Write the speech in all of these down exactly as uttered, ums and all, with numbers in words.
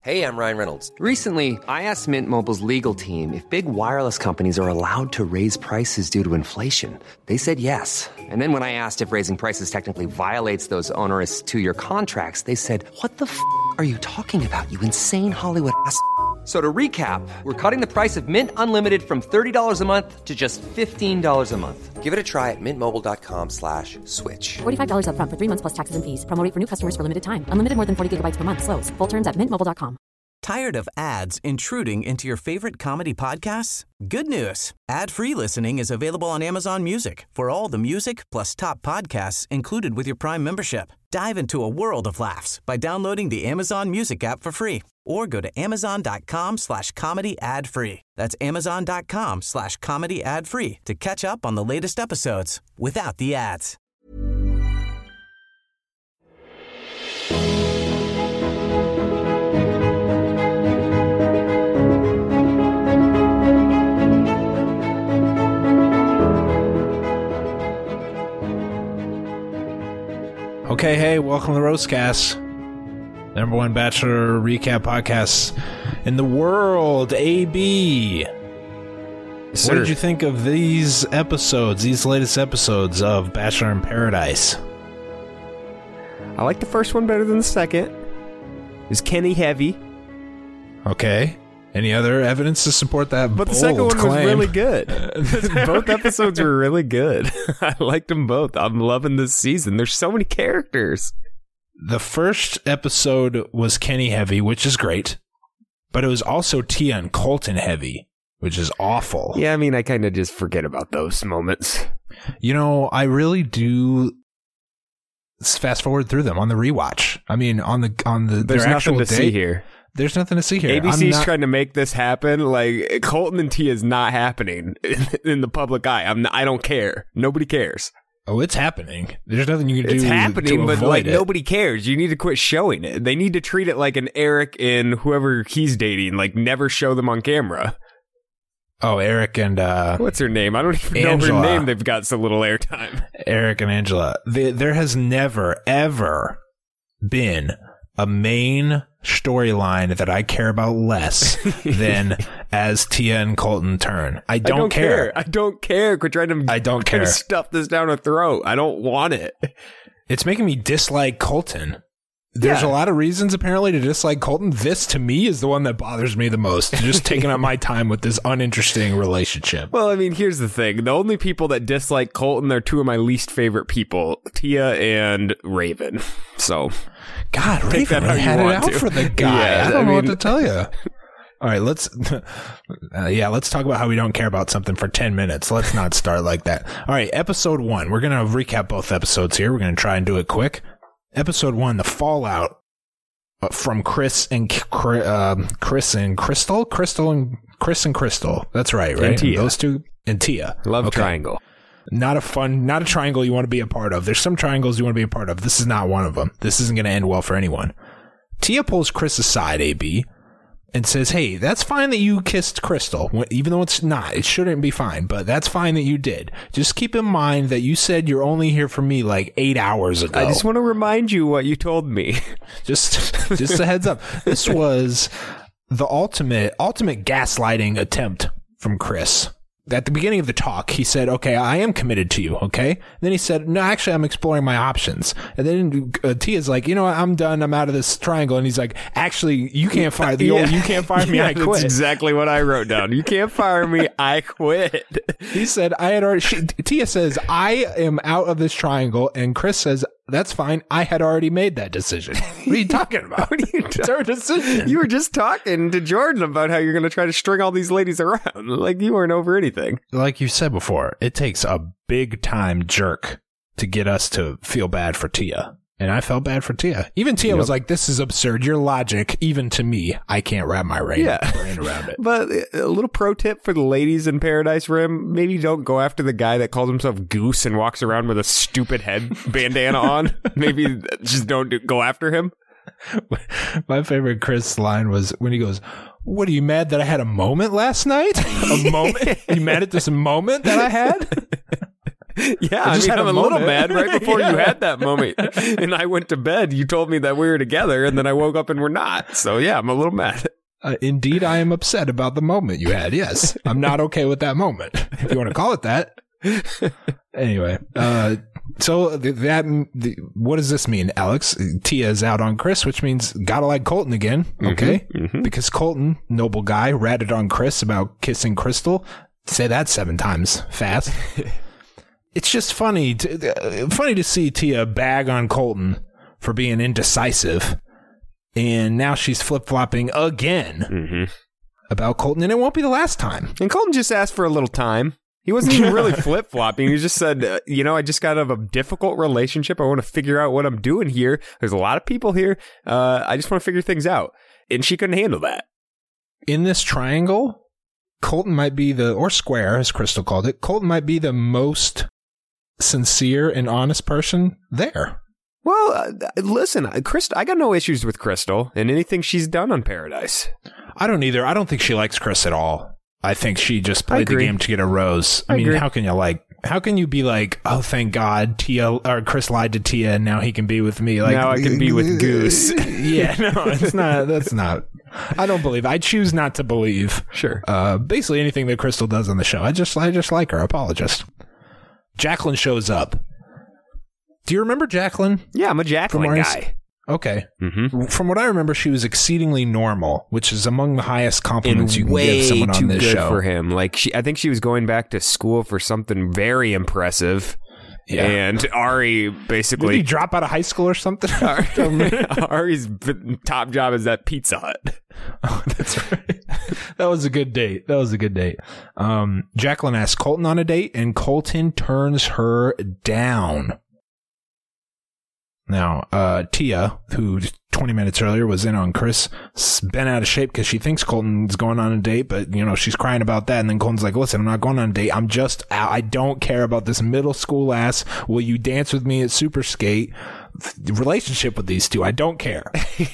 Hey, I'm Ryan Reynolds. Recently, I asked Mint Mobile's legal team if big wireless companies are allowed to raise prices due to inflation. They said yes. And then when I asked if raising prices technically violates those onerous two-year contracts, they said, what the f*** are you talking about, you insane Hollywood ass f- So to recap, we're cutting the price of Mint Unlimited from thirty dollars a month to just fifteen dollars a month. Give it a try at mintmobile.com slash switch. forty-five dollars up front for three months plus taxes and fees. Promo rate for new customers for limited time. Unlimited more than forty gigabytes per month. Slows full terms at mint mobile dot com. Tired of ads intruding into your favorite comedy podcasts? Good news. Ad-free listening is available on Amazon Music for all the music plus top podcasts included with your Prime membership. Dive into a world of laughs by downloading the Amazon Music app for free or go to amazon.com slash comedy ad free. That's amazon.com slash comedy ad free to catch up on the latest episodes without the ads. Okay, hey, welcome to the Roastcast, number one Bachelor recap podcast in the world, A B. Yes, what sir. did you think of these episodes, these latest episodes of Bachelor in Paradise? I like the first one better than the second. Is Kenny heavy? Okay. Any other evidence to support that But the bold second one claim? was really good. Both episodes were really good. I liked them both. I'm loving this season. There's so many characters. The first episode was Kenny heavy, which is great, but it was also Tia and Colton heavy, which is awful. Yeah, I mean, I kind of just forget about those moments. You know, I really do fast forward through them on the rewatch. I mean, on the on the There's their nothing actual to date, see here. There's nothing to see here. A B C's not, trying to make this happen. Like, Colton and Tia is not happening in, in the public eye. I'm not, I don't care. Nobody cares. Oh, it's happening. There's nothing you can do. It's happening, to but avoid like it. nobody cares. You need to quit showing it. They need to treat it like an Eric and whoever he's dating. Like, never show them on camera. Oh, Eric and uh, What's her name? I don't even Angela. know her name. They've got so little airtime. Eric and Angela. The, there has never ever been a main storyline that I care about less than as Tia and Colton turn. I don't, I don't care. care. I don't care. Quit trying to. I don't trying care. to stuff this down her throat. I don't want it. It's making me dislike Colton. There's Yeah. a lot of reasons apparently to dislike Colton. This to me is the one that bothers me the most. Just taking up my time with this uninteresting relationship. Well, I mean, here's the thing. The only people that dislike Colton are two of my least favorite people, Tia and Raven. So, God, take that Raven how you had it want out to. for the guy. Yeah, I don't I know what mean- to tell you. All right, let's uh, yeah, let's talk about how we don't care about something for ten minutes. Let's not start like that. All right, episode one. We're going to recap both episodes here. We're going to try and do it quick. Episode one, the fallout from Chris and Cri- um, Chris and Crystal, Crystal and Chris and Crystal. That's right, right? And Tia. Those two and Tia. love Okay. triangle. Not a fun, not a triangle you want to be a part of. There's some triangles you want to be a part of. This is not one of them. This isn't going to end well for anyone. Tia pulls Chris aside, A B, and says, hey, that's fine that you kissed Crystal, when- even though it's not. It shouldn't be fine, but that's fine that you did. Just keep in mind that you said you're only here for me like eight hours ago. I just want to remind you what you told me. Just, just a heads up. This was the ultimate, ultimate gaslighting attempt from Chris. At the beginning of the talk, he said, okay, I am committed to you, okay? And then he said, no, actually, I'm exploring my options. And then uh, Tia's like, you know what, I'm done. I'm out of this triangle. And he's like, actually, you can't fire the old, you can't fire me, Yeah, I quit. That's exactly what I wrote down. You can't fire me, I quit. He said, I had already, she, Tia says, I am out of this triangle. And Chris says, that's fine. I had already made that decision. What are you talking about? What are you It's our decision. You were just talking to Jordan about how you're going to try to string all these ladies around. Like, you weren't over anything. Like you said before, it takes a big time jerk to get us to feel bad for Tia. And I felt bad for Tia. Even Tia Yep. was like, this is absurd. Your logic, even to me, I can't wrap my brain, Yeah. brain around it. But a little pro tip for the ladies in Paradise Rim, maybe don't go after the guy that calls himself Goose and walks around with a stupid head bandana on. Maybe just don't do, go after him. My favorite Chris line was when he goes, what, are you mad that I had a moment last night? A moment? You mad at this moment that I had? Yeah, I I just mean, had a I'm a, little moment. mad right before Yeah. you had that moment. And I went to bed. You told me that we were together, and then I woke up and we're not. So, yeah, I'm a little mad. Uh, indeed, I am upset about the moment you had. Yes, I'm not okay with that moment, if you want to call it that. Anyway, uh, so th- that the, what does this mean, Alex? Tia is out on Chris, which means gotta like Colton again, okay? Mm-hmm, mm-hmm. Because Colton, noble guy, ratted on Chris about kissing Crystal. Say that seven times fast. It's just funny, to, uh, funny to see Tia bag on Colton for being indecisive. And now she's flip-flopping again Mm-hmm. about Colton, and it won't be the last time. And Colton just asked for a little time. He wasn't even really flip-flopping. He just said, uh, you know, I just got out of a difficult relationship. I want to figure out what I'm doing here. There's a lot of people here. Uh, I just want to figure things out. And she couldn't handle that. In this triangle, Colton might be the, or square, as Crystal called it, Colton might be the most sincere and honest person there. Well, uh, listen, Crystal, I got no issues with Crystal and anything she's done on Paradise. I don't either. I don't think she likes Chris at all. I think she just played the agree. game to get a rose. I, I mean, agree. how can you like, how can you be like, oh, thank God, Tia, or Chris lied to Tia and now he can be with me? Like, Now I can be with Goose. Yeah, no, it's not, that's not, I don't believe, I choose not to believe. Sure. Uh, basically anything that Crystal does on the show. I just, I just like her. Apologist. Jacqueline shows up. Do you remember Jacqueline? Yeah, I'm a Jacqueline From guy. Okay. Mm-hmm. From what I remember, she was exceedingly normal, which is among the highest compliments And you can way give someone too on this good show. for him. Like she, I think she was going back to school for something very impressive. Yeah. And Ari Did he basically, drop out of high school or something? Ari's b- top job is at Pizza Hut. Oh, that's right. That was a good date. That was a good date. Um, Jacqueline asks Colton on a date, and Colton turns her down. Now, uh, Tia, who twenty minutes earlier was in on Chris, s- bent out of shape because she thinks Colton's going on a date, but, you know, she's crying about that. And then Colton's like, listen, I'm not going on a date. I'm just, I don't care about this middle school ass. Will you dance with me at Super Skate? Relationship with these two. I don't care.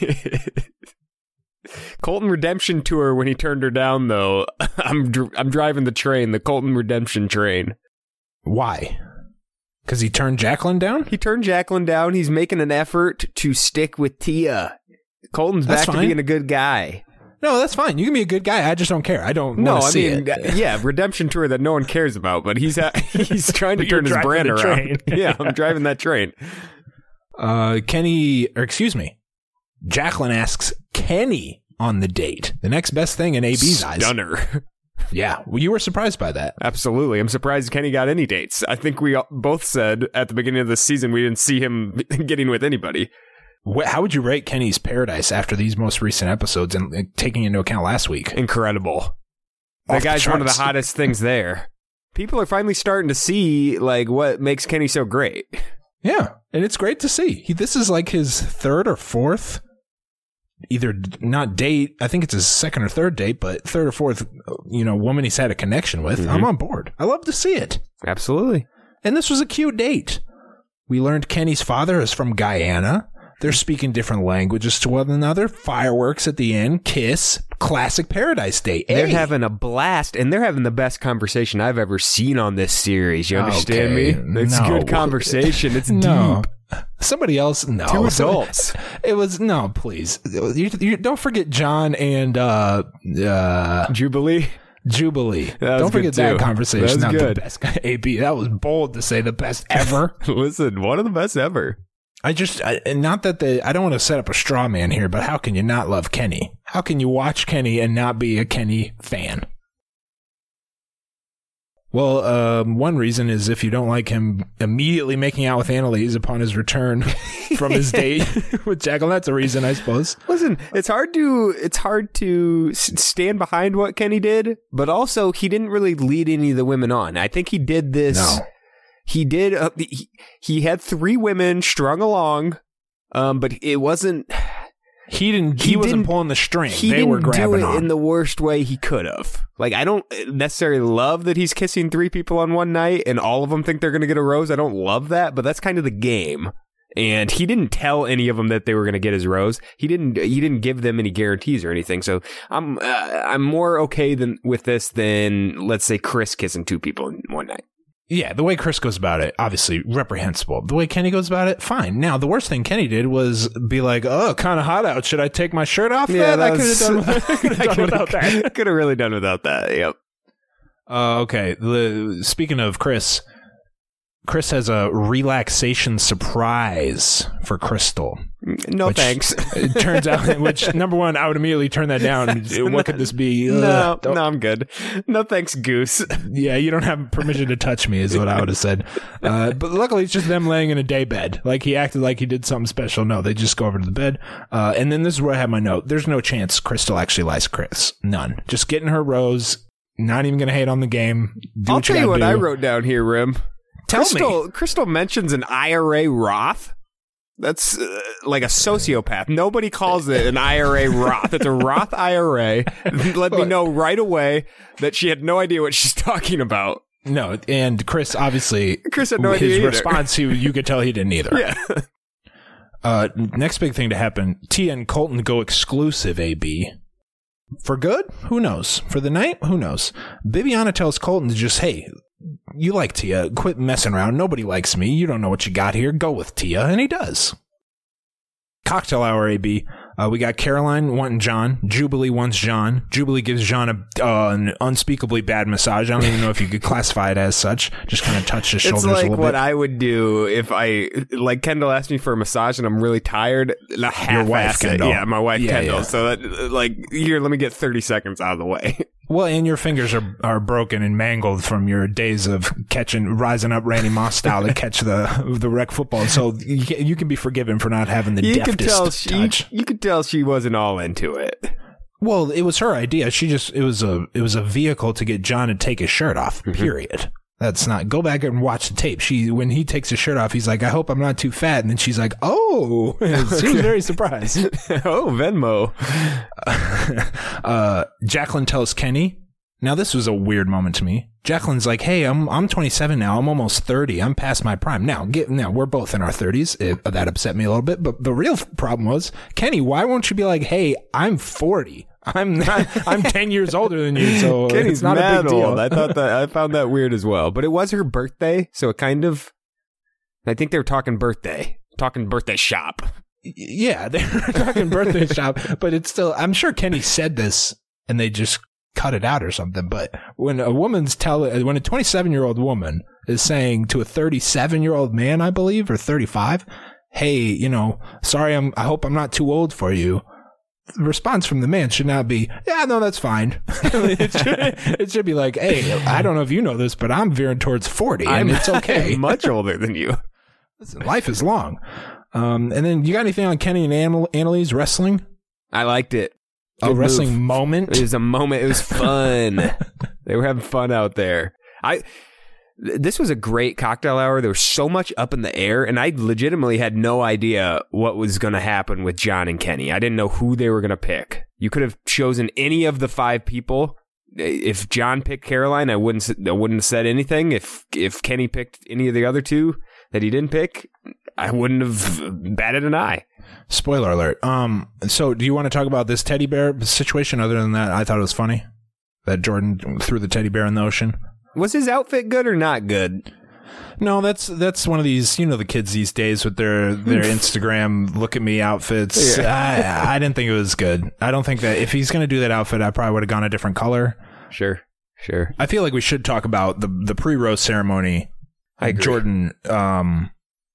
Colton Redemption Tour when he turned her down, though. I'm dr- I'm driving the train, the Colton Redemption train. Why? Because he turned Jacqueline down? He turned Jacqueline down. He's making an effort to stick with Tia. Colton's That's back fine. to being a good guy. No, that's fine. You can be a good guy. I just don't care. I don't No, want to I see mean, it. yeah, Redemption Tour that no one cares about, but he's ha- he's trying to But you're turn his driving brand the around. train. Yeah, I'm driving that train. Uh, Kenny, or excuse me, Jacqueline asks Kenny on the date. The next best thing in A B's eyes. Stunner. Yeah, well, you were surprised by that. Absolutely. I'm surprised Kenny got any dates. I think we all- both said at the beginning of the season we didn't see him getting with anybody. Wh- How would you rate Kenny's Paradise after these most recent episodes and uh, taking into account last week? Incredible. The Off the guy's one of the charts. hottest things there. People are finally starting to see like what makes Kenny so great. Yeah, and it's great to see. He, this is like his third or fourth, either d- not date. I think it's his second or third date, but third or fourth, you know, woman he's had a connection with. Mm-hmm. I'm on board. I love to see it. Absolutely. And this was a cute date. We learned Kenny's father is from Guyana. They're speaking different languages to one another. Fireworks at the end. Kiss. Classic Paradise date. They're Hey. having a blast, and they're having the best conversation I've ever seen on this series. You understand Okay, me? It's no. good conversation. It's No. deep. Somebody else? No. Two Some- adults. It was, no, please. You, you, don't forget John and uh, uh, Jubilee. Jubilee. That was Don't forget good, that too. conversation. That was Not good. the best. A B. That was bold to say the best ever. Listen, one of the best ever. I just, I, and not that the, I don't want to set up a straw man here, but how can you not love Kenny? How can you watch Kenny and not be a Kenny fan? Well, um, one reason is if you don't like him immediately making out with Annalise upon his return from his date with Jacqueline. That's a reason, I suppose. Listen, it's hard to it's hard to s- stand behind what Kenny did, but also he didn't really lead any of the women on. I think he did this. No. He did. Uh, he, he had three women strung along, um, but it wasn't. He didn't, he, He wasn't didn't- pulling the string. He they didn't were do grabbing it on. in the worst way he could have. Like, I don't necessarily love that he's kissing three people on one night and all of them think they're going to get a rose. I don't love that, but that's kind of the game. And he didn't tell any of them that they were going to get his rose. He didn't. He didn't give them any guarantees or anything. So I'm. Uh, I'm more okay than with this than let's say Chris kissing two people in one night. Yeah, the way Chris goes about it, obviously reprehensible. The way Kenny goes about it, fine. Now, the worst thing Kenny did was be like, oh, kind of hot out. Should I take my shirt off? Yeah, then? I could have done, done without that. Could have really done without that, yep. Uh, okay, the, speaking of Chris, Chris has a relaxation surprise for Crystal. No which, thanks. It turns out, which, number one, I would immediately turn that down. What not, could this be? No, Ugh, no, I'm good. No thanks, Goose. Yeah, you don't have permission to touch me is what I would have said. Uh, but luckily, it's just them laying in a day bed. Like, he acted like he did something special. No, they just go over to the bed. Uh, and then this is where I have my note. There's no chance Crystal actually likes Chris. None. Just getting her rose. Not even going to hate on the game. Do I'll what you tell you what do. I wrote down here, Rim. Tell Crystal, me. Crystal mentions an I R A Roth. That's uh, like a sociopath. Nobody calls it an I R A Roth. It's a Roth I R A. Let me know right away that she had no idea what she's talking about. No, and Chris, obviously, Chris had no his idea either. response, he, you could tell he didn't either. Yeah. Uh, next big thing to happen, Tia and Colton go exclusive, A B. For good? Who knows? For the night? Who knows? Bibiana tells Colton to just, hey, you like Tia. Quit messing around. Nobody likes me. You don't know what you got here. Go with Tia. And he does. Cocktail hour, A B. Uh, we got Caroline wanting John. Jubilee wants John. Jubilee gives John a, uh, an unspeakably bad massage. I don't even know if you could classify it as such. Just kind of touch his shoulders It's a like little what bit. I would do if I, like Kendall asked me for a massage and I'm really tired. Not half wife, Kendall. Yeah, my wife, Yeah, Kendall. yeah. So, that, like, here, let me get thirty seconds out of the way. Well, and your fingers are, are broken and mangled from your days of catching, rising up Randy Moss style to catch the the rec football. So you can, you can be forgiven for not having the You could deftest tell she, touch. you could tell she wasn't all into it. Well, it was her idea. She just it was a it was a vehicle to get John to take his shirt off. Period. That's not. Go back and watch the tape. She when he takes his shirt off, he's like, "I hope I'm not too fat." And then she's like, "Oh," she was very surprised. Oh, Venmo. uh, Jacqueline tells Kenny. Now this was a weird moment to me. Jacqueline's like, "Hey, I'm I'm twenty-seven now. I'm almost thirty. I'm past my prime now. Get now. We're both in our thirties. It, that upset me a little bit. But the real problem was, Kenny, why won't you be like, "Hey, I'm forty. I'm not. I'm ten years older than you. So Kenny's it's not mad a big deal." old. I thought that I found that weird as well. But it was her birthday, so it kind of. I think they were talking birthday, talking birthday shop. Yeah, they're talking birthday shop, but it's still. I'm sure Kenny said this, and they just cut it out or something. But when a woman's tell, when a twenty-seven year old woman is saying to a thirty-seven year old man, I believe, or thirty-five, "Hey, you know, sorry, I'm. I hope I'm not too old for you." The response from the man should not be, "Yeah, no, that's fine." it, should, it should be like, "Hey, I don't know if you know this, but I'm veering towards forty, and I'm it's okay. much older than you." Listen, life is long." Um, and then you got anything on Kenny and Annal- Annalise wrestling? I liked it. A Good wrestling move. moment? It was a moment. It was fun. They were having fun out there. I. th- This was a great cocktail hour. There was so much up in the air, and I legitimately had no idea what was going to happen with John and Kenny. I didn't know who they were going to pick. You could have chosen any of the five people. If John picked Caroline, I wouldn't. I wouldn't have said anything. If if Kenny picked any of the other two that he didn't pick, I wouldn't have batted an eye. Spoiler alert. Um, so do you want to talk about this teddy bear situation? Other than that, I thought it was funny that Jordan threw the teddy bear in the ocean. Was his outfit good or not good? No, that's that's one of these, you know, the kids these days with their their Instagram look at me outfits. Yeah. I, I didn't think it was good. I don't think that if he's going to do that outfit, I probably would have gone a different color. Sure, sure. I feel like we should talk about the the pre-rose ceremony. I agree. Jordan um,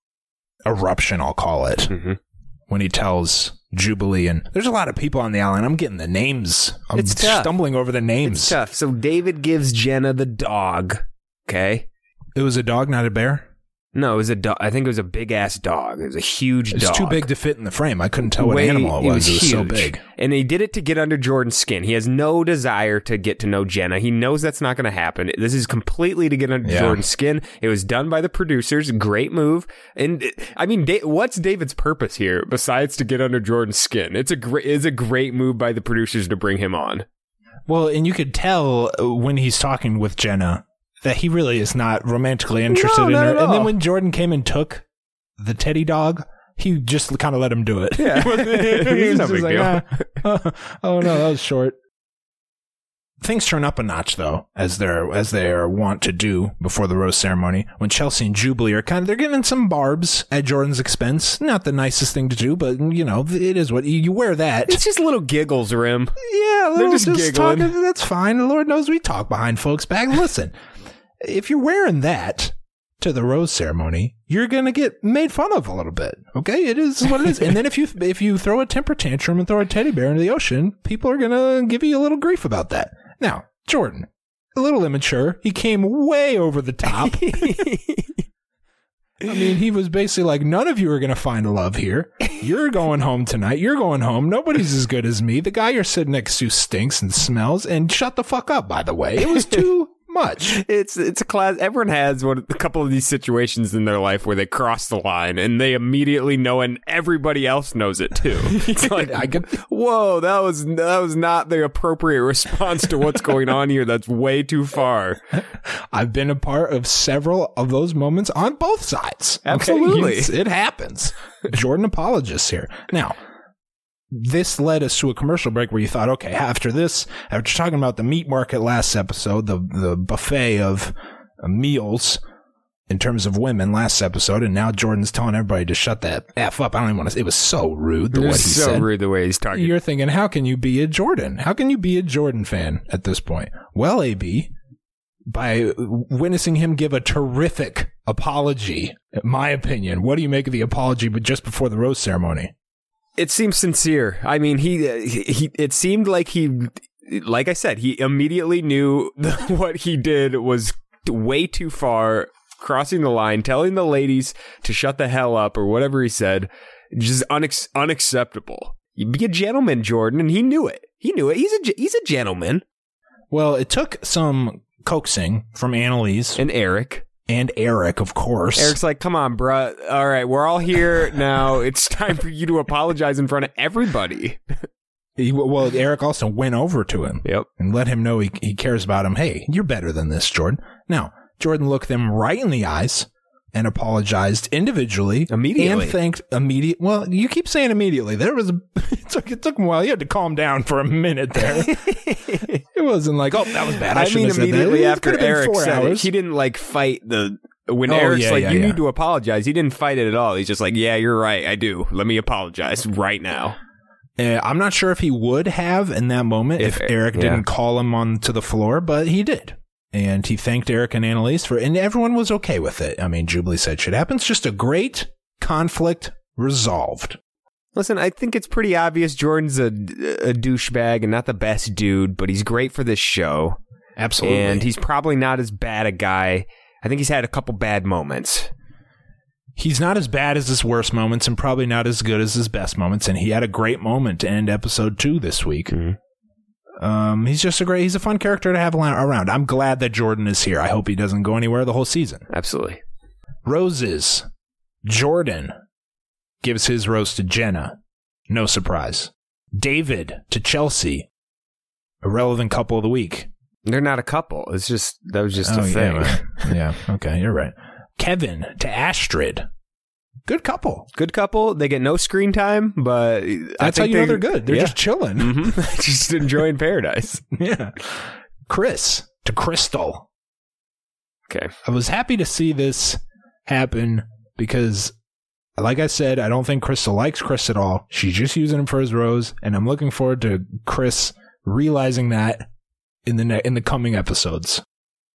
eruption, I'll call it, Mm-hmm. when he tells Jubilee, and there's a lot of people on the island. I'm getting the names. I'm It's tough. stumbling over the names. It's tough. So David gives Jenna the dog. Okay. It was a dog, not a bear. No, it was a dog. I think it was a big ass dog. It was a huge It's dog. too big to fit in the frame. I couldn't tell what Way- animal it was. It was, so huge. big. And he did it to get under Jordan's skin. He has no desire to get to know Jenna. He knows that's not going to happen. This is completely to get under Yeah. Jordan's skin. It was done by the producers. Great move. And I mean, Da- what's David's purpose here besides to get under Jordan's skin? It's a great, it's a great move by the producers to bring him on. Well, and you could tell when he's talking with Jenna that he really is not romantically interested No, in not her. at And then all. when Jordan came and took the teddy dog, he just kind of let him do it. Yeah. He was It's no just big like, deal. "Ah, oh, oh, no, that was short." Things turn up a notch, though, as they're as they are wont to do before the rose ceremony. When Chelsea and Jubilee are kind of they're getting some barbs at Jordan's expense. Not the nicest thing to do, but you know it is what you, you wear that. It's just little giggles, Rim. Yeah, They're little, just just giggling. talking, that's fine. The Lord knows we talk behind folks' back. Listen, if you're wearing that to the rose ceremony, you're gonna get made fun of a little bit. Okay, it is what it is. And then if you if you throw a temper tantrum and throw a teddy bear into the ocean, people are gonna give you a little grief about that. Now, Jordan, a little immature. He came way over the top. I mean, he was basically like, none of you are going to find love here. You're going home tonight. You're going home. Nobody's as good as me. The guy you're sitting next to stinks and smells. And shut the fuck up, by the way. It was too much. It's it's a class. Everyone has one, a couple of these situations in their life where they cross the line and they immediately know, and everybody else knows it too. It's like, I get, whoa, that was that was not the appropriate response to what's going on here. That's way too far. I've been a part of several of those moments on both sides. Okay? Absolutely. It's- it happens. Jordan apologists here. Now, this led us to a commercial break where you thought, okay, after this, after talking about the meat market last episode, the, the buffet of uh, meals in terms of women last episode, and now Jordan's telling everybody to shut that F up. I don't even want to, it was so rude the It way he was so said. rude the way he's talking. You're thinking, how can you be a Jordan? How can you be a Jordan fan at this point? Well, A B, by witnessing him give a terrific apology, in my opinion. What do you make of the apology, but just before the rose ceremony? It seems sincere. I mean, he, he, it seemed like he, like I said, he immediately knew what he did was way too far, crossing the line, telling the ladies to shut the hell up or whatever he said, just unex- unacceptable. You be a gentleman, Jordan, and he knew it. He knew it. He's a, he's a gentleman. Well, it took some coaxing from Annalise And Eric. and Eric, of course. Eric's like, come on, bruh. All right, we're all here now. It's time for you to apologize in front of everybody. He, well, Eric also went over to him Yep. and let him know he, he cares about him. Hey, you're better than this, Jordan. Now, Jordan looked them right in the eyes and apologized individually. Immediately. And thanked immediate. Well, you keep saying immediately. There was a, it took, it took him a while. You had to calm down for a minute there. It wasn't like, oh, that was bad. I, I shouldn't mean, have said that. immediately It after could have been Eric four said it, hours. he didn't like fight the. When Oh, Eric's yeah, like, yeah, you yeah. need to apologize, he didn't fight it at all. He's just like, yeah, you're right. I do. Let me apologize right now. Uh, I'm not sure if he would have in that moment if, If- Eric yeah. didn't call him onto the floor, but he did. And he thanked Eric and Annalise for, and everyone was okay with it. I mean, Jubilee said shit happens. Just a great conflict resolved. Listen, I think it's pretty obvious Jordan's a, a douchebag and not the best dude, but he's great for this show. Absolutely. And he's probably not as bad a guy. I think he's had a couple bad moments. He's not as bad as his worst moments and probably not as good as his best moments. And he had a great moment to end episode two this week. Mm-hmm. Um, he's just a great, he's a fun character to have around. I'm glad that Jordan is here. I hope he doesn't go anywhere the whole season. Absolutely. Roses. Jordan gives his rose to Jenna. No surprise. David to Chelsea. Irrelevant couple of the week. They're not a couple. It's just, that was just a Oh, thing. Yeah, yeah, okay, you're right. Kevin to Astrid. Good couple. Good couple. They get no screen time, but I That's how think you know they- they're good. They're yeah. just chilling. Mhm. Just enjoying paradise. Yeah. Chris to Crystal. Okay. I was happy to see this happen because, like I said, I don't think Crystal likes Chris at all. She's just using him for his rose, and I'm looking forward to Chris realizing that in the ne- in the coming episodes.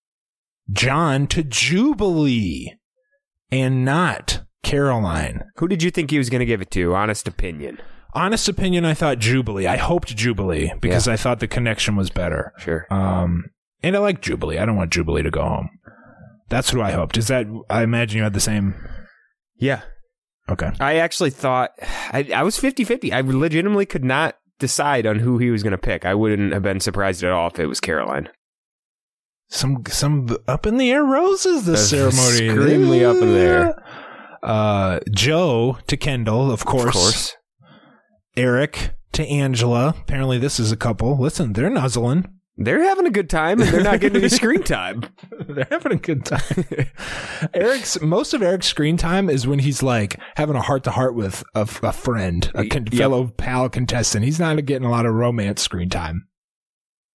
John to Jubilee, and not Caroline. Who did you think he was going to give it to? Honest opinion. Honest opinion, I thought Jubilee. I hoped Jubilee because Yeah. I thought the connection was better. Sure. Um, and I like Jubilee. I don't want Jubilee to go home. That's who I hoped. Is that? I imagine you had the same. Yeah. Okay. I actually thought, I, I was fifty-fifty. I legitimately could not decide on who he was going to pick. I wouldn't have been surprised at all if it was Caroline. Some some up in the air roses this That's ceremony. extremely up in the air. Uh, Joe to Kendall, of course. Of course. Eric to Angela. Apparently, this is a couple. Listen, they're nuzzling. They're having a good time and they're not getting any screen time. They're having a good time. Eric's most of Eric's screen time is when he's like having a heart to heart with a, a friend, a con- Yep. fellow pal contestant. He's not getting a lot of romance screen time.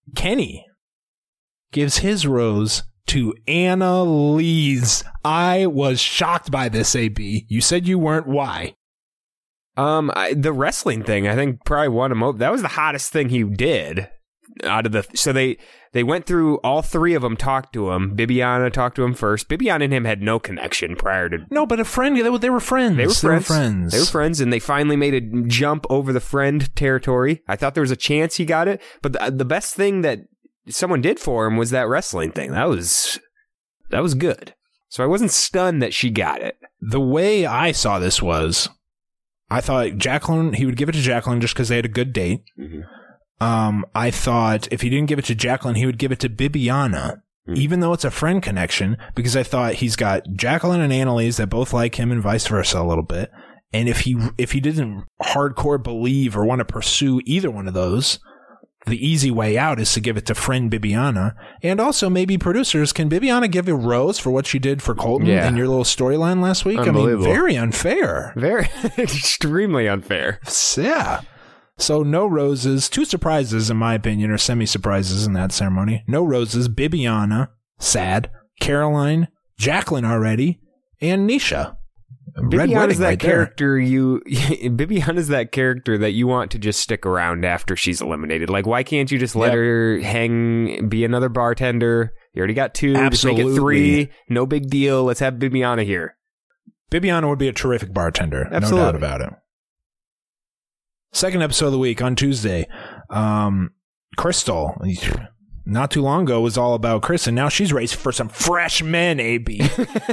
Kenny gives his rose to Annalise. I was shocked by this, A B. You said you weren't. Why? Um, I, the wrestling thing, I think probably won him over. That was the hottest thing he did out of the. So they they went through all three of them, talked to him. Bibiana talked to him first. Bibiana and him had no connection prior to. No, but a friend. They were, they were friends. They were friends. They were friends. They were friends, and they finally made a jump over the friend territory. I thought there was a chance he got it, but the, the best thing that someone did for him was that wrestling thing. That was that was good. So I wasn't stunned that she got it. The way I saw this was, I thought Jacqueline, he would give it to Jacqueline just because they had a good date. Mm-hmm. Um, I thought if he didn't give it to Jacqueline, he would give it to Bibiana, mm-hmm. even though it's a friend connection, because I thought he's got Jacqueline and Annalise that both like him and vice versa a little bit. And if he if he didn't hardcore believe or want to pursue either one of those, the easy way out is to give it to friend Bibiana. And also maybe producers, can Bibiana give a rose for what she did for Colton yeah. in your little storyline last week? I mean, very unfair. Very, extremely unfair. Yeah. So no roses. Two surprises, in my opinion, or semi-surprises in that ceremony. No roses. Bibiana, sad. Caroline, Jacqueline already, and Nisha. Bibiana's that right character there. you Bibiana's that character that you want to just stick around after she's eliminated. Like, why can't you just let yep. her hang, be another bartender? You already got two. Absolutely. Just make it three. No big deal. Let's have Bibiana here. Bibiana would be a terrific bartender. Absolutely. No doubt about it. Second episode of the week on Tuesday. Um, Crystal, not too long ago, was all about Chris, and now she's racing for some fresh men, A B.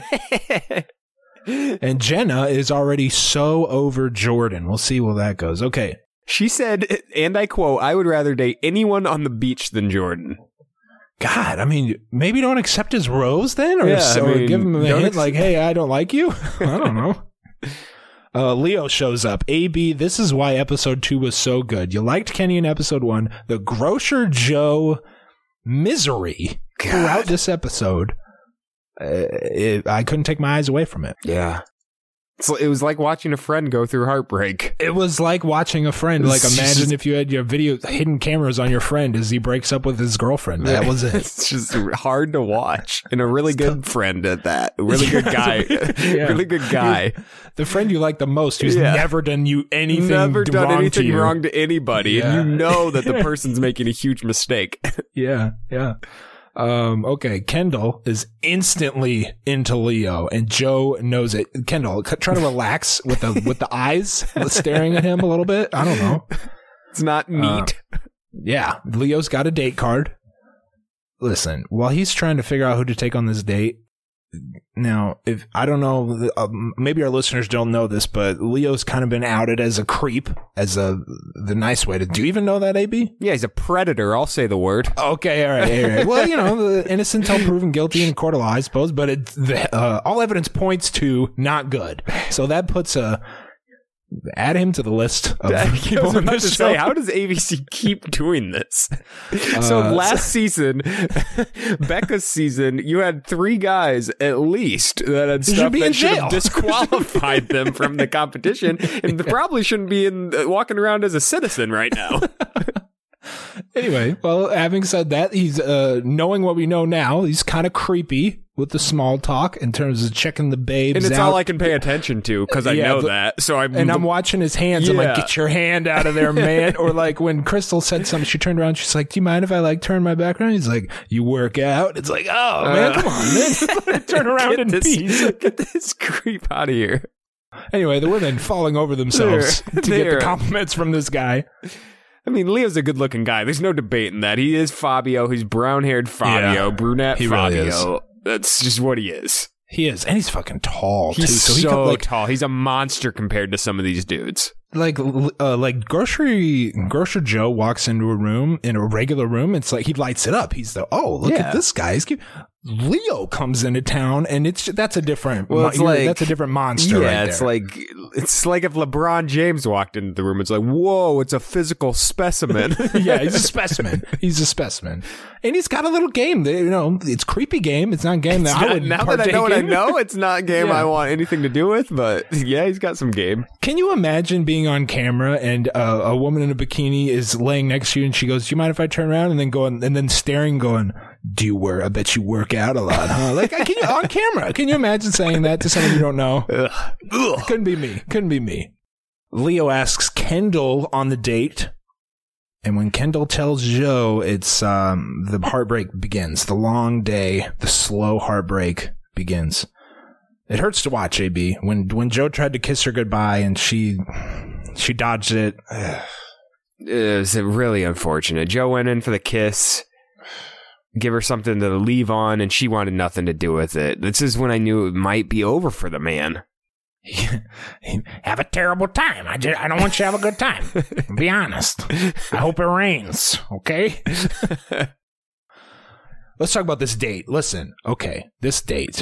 And Jenna is already so over Jordan. We'll see where that goes. Okay. She said, and I quote, I would rather date anyone on the beach than Jordan. God, I mean, maybe don't accept his rose then? Or, yeah, so, I mean, or give him a hint ex- like, hey, I don't like you? I don't know. Uh, Leo shows up. A B, this is why episode two was so good. You liked Kenny in episode one. The Grocer Joe misery God. throughout this episode. Uh, it, I couldn't take my eyes away from it. Yeah. So it was like watching a friend go through heartbreak. It was like watching a friend. Like, imagine if you had your video hidden cameras on your friend as he breaks up with his girlfriend. That was it. It's just hard to watch. And a really good friend at that. A really good guy. yeah. Really good guy. The friend you like the most who's yeah. never done you anything Never done wrong anything to you. wrong to anybody. Yeah. And you know that the person's making a huge mistake. yeah, yeah. Um, okay, Kendall is instantly into Leo, and Joe knows it. Kendall, try to relax with the with the eyes staring at him a little bit. I don't know. It's not neat. Uh, yeah, Leo's got a date card. Listen, while he's trying to figure out who to take on this date, now, if I don't know, uh, maybe our listeners don't know this, but Leo's kind of been outed as a creep, as a the nice way to. Do you even know that, A B? Yeah, he's a predator. I'll say the word. Okay, all right, all right. Well, you know, the innocent until proven guilty in court of law, I suppose, but it, the, uh, all evidence points to not good. So that puts a. Add him to the list of people I was on about this to show. say, how does A B C keep doing this? So uh, last so- season, Becca's season, you had three guys at least that had stuff that should have disqualified them from the competition, and yeah. probably shouldn't be in uh, walking around as a citizen right now. Anyway, well, having said that, he's uh, knowing what we know now. He's kind of creepy with the small talk in terms of checking the babes out. And it's out. all I can pay attention to because I yeah, know but, that. So I'm and I'm watching his hands. Yeah. I'm like, get your hand out of there, man. Or like when Crystal said something, she turned around. She's like, do you mind if I like turn my back around? He's like, you work out. It's like, oh man, uh, come on, man. Turn around in this, peace. Get this creep out of here. Anyway, the women falling over themselves they're, to they're, get the compliments from this guy. I mean, Leo's a good-looking guy. There's no debating that. He is Fabio. He's brown-haired Fabio, yeah, brunette he Fabio. Really is. That's just what he is. He is, and he's fucking tall he's too. So, so he could, like, tall. He's a monster compared to some of these dudes. Like, uh, like grocery grocer Joe walks into a room in a regular room. It's like he lights it up. He's the oh look yeah. at this guy. He's cute. Leo comes into town, and it's that's a different. Well, it's mo- like- that's a different monster. Yeah, right it's there. like it's like if LeBron James walked into the room. It's like, whoa, it's a physical specimen. yeah, he's a specimen. He's a specimen, and he's got a little game. That, you know, it's creepy game. It's not a game that It's I not- would now that I know what partake I in. know, it's not a game Yeah. I want anything to do with. But yeah, he's got some game. Can you imagine being on camera and uh, a woman in a bikini is laying next to you, and she goes, "Do you mind if I turn around?" And then going, and then staring, going, "Do you work? I bet you work out a lot, huh?" Like, can you on camera? Can you imagine saying that to someone you don't know? Ugh. Ugh. Couldn't be me. Couldn't be me. Leo asks Kendall on the date, and when Kendall tells Joe, it's um, the heartbreak begins. The long day, the slow heartbreak begins. It hurts to watch, A B. When when Joe tried to kiss her goodbye and she she dodged it. It was really unfortunate. Joe went in for the kiss, give her something to leave on, and she wanted nothing to do with it. This is when I knew it might be over for the man. Have a terrible time. I just, I don't want you to have a good time. Be honest. I hope it rains. Okay. Let's talk about this date. Listen. Okay, this date.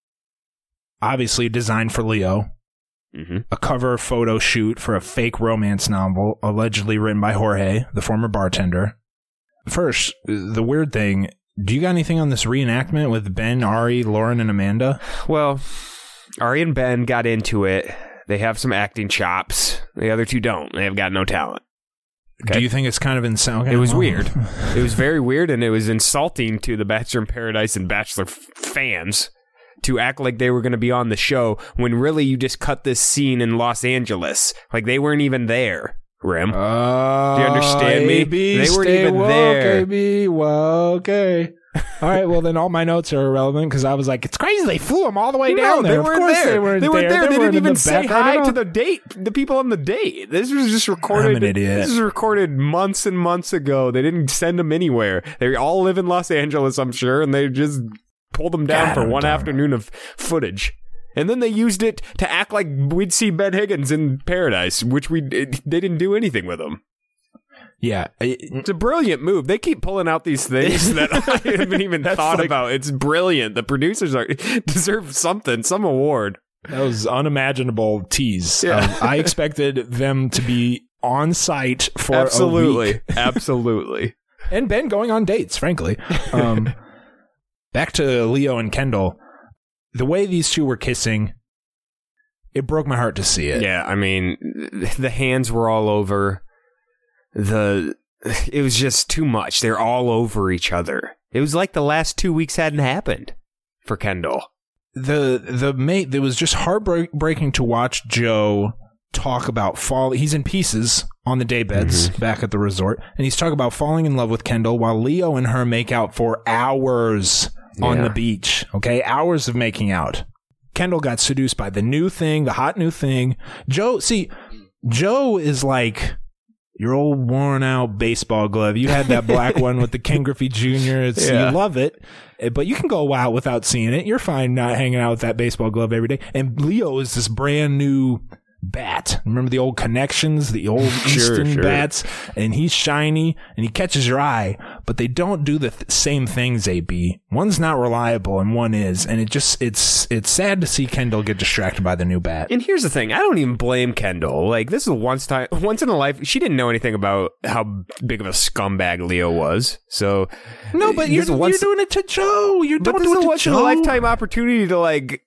Obviously designed for Leo. Mm-hmm. A cover photo shoot for a fake romance novel allegedly written by Jorge, the former bartender. First, the weird thing, do you got anything on this reenactment with Ben, Ari, Lauren, and Amanda? Well, Ari and Ben got into it. They have some acting chops. The other two don't. They have got no talent. Okay. Do you think it's kind of insane? Okay, It was well- weird. It was very weird, and it was insulting to the Bachelor in Paradise and Bachelor f- fans to act like they were going to be on the show when really you just cut this scene in Los Angeles. Like they weren't even there, Rim. Uh, Do you understand me? A B, They weren't stay even woke, there. A B. Well, okay. All right, well, then all my notes are irrelevant because I was like, it's crazy they flew them all the way down No, there. they Of weren't course there. they weren't They weren't there. They, weren't didn't in even the say background hi at all. to the date, the people on the date. This was just recorded. I'm an idiot. This was recorded months and months ago. They didn't send them anywhere. They all live in Los Angeles, I'm sure, and they just pulled them down God, for I'm one dumb. afternoon of footage. And then they used it to act like we'd see Ben Higgins in Paradise, which we it, they didn't do anything with him. Yeah. It- It's a brilliant move. They keep pulling out these things that I haven't even That's thought like- about. It's brilliant. The producers are deserve something, some award. That was unimaginable tease. Yeah. Um, I expected them to be on site for a Absolutely, week. absolutely. And Ben going on dates, frankly. Um, back to Leo and Kendall. The way these two were kissing, it broke my heart to see it. Yeah, I mean, the hands were all over. The it was just too much. They're all over each other. It was like the last two weeks hadn't happened for Kendall. The the mate it was just heartbreaking to watch Joe talk about fall. He's in pieces on the daybeds Mm-hmm. back at the resort, and he's talking about falling in love with Kendall while Leo and her make out for hours on Yeah. the beach. Okay, hours of making out. Kendall got seduced by the new thing, the hot new thing. Joe, see, Joe is like your old worn out baseball glove. You had that black one with the Ken Griffey Junior It's, Yeah. You love it, eh, but you can go out without seeing it. You're fine not hanging out with that baseball glove every day. And Leo is this brand new bat. Remember the old Connections, the old Sure, Eastern sure. bats? And he's shiny and he catches your eye, but they don't do the th- same things, A B. One's not reliable and one is. And it just, it's, it's sad to see Kendall get distracted by the new bat. And here's the thing: I don't even blame Kendall. Like this is a once time, once in a life. She didn't know anything about how big of a scumbag Leo was. So No, but this you're, is a once- you're doing it to Joe. You But don't this do is it a to once in a Joe. lifetime opportunity to like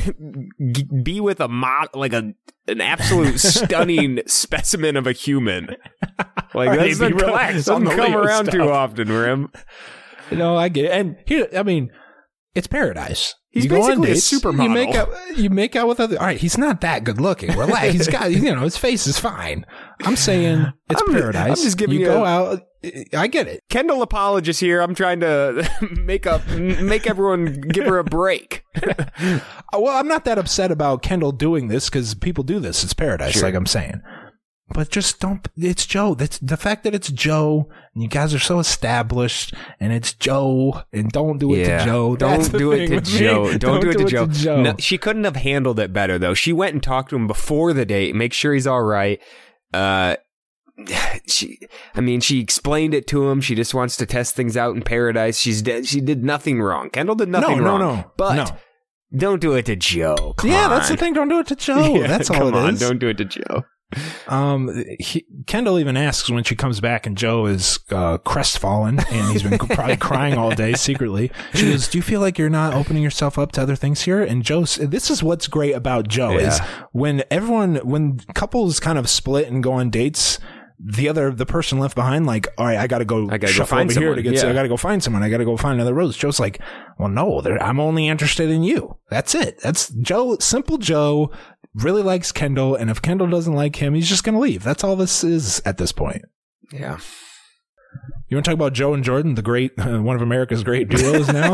g- be with a mod, like a an absolute stunning specimen of a human. Like All right, that's be doesn't come- relaxed on doesn't the come Leo around too stuff. often, Rim. No, I get it. And here, I mean, it's paradise. He's you go on basically a dates, supermodel. You make out. You make out with other. All right, he's not that good looking. Relax. He's got. You know, his face is fine. I'm saying it's I'm- paradise. I'm just giving you you go a- out. I get it. Kendall apologist here. I'm trying to make up, make everyone give her a break. Well, I'm not that upset about Kendall doing this because people do this. It's paradise, Sure. like I'm saying. But just don't. It's Joe. That's the fact that it's Joe, and you guys are so established, and it's Joe, and don't do it to Joe. That's Don't the do it thing to with me. Joe. Don't, do it to Joe. Joe. No, she couldn't have handled it better though. She went and talked to him before the date, make sure he's all right. Uh, she, I mean, she explained it to him. She just wants to test things out in paradise. She's de- she did nothing wrong. Kendall did nothing no, wrong. No, no, But no. Don't do it to Joe. Come yeah, on. that's the thing. Don't do it to Joe. Yeah, that's all come it on, is. Don't do it to Joe. Um, he, Kendall even asks when she comes back and Joe is uh, crestfallen and he's been probably crying all day secretly. She goes, do you feel like you're not opening yourself up to other things here? And Joe, this is what's great about Joe Yeah. is when everyone, when couples kind of split and go on dates, the other, the person left behind, like, all right, I got to go I gotta go shuffle find over here someone. to get, Yeah. I got to go find someone. I got to go find another rose. Joe's like, well, no, I'm only interested in you. That's it. That's Joe, simple Joe. Really likes Kendall, and if Kendall doesn't like him, he's just going to leave. That's all this is at this point. Yeah. You want to talk about Joe and Jordan, the great, uh, one of America's great duos now?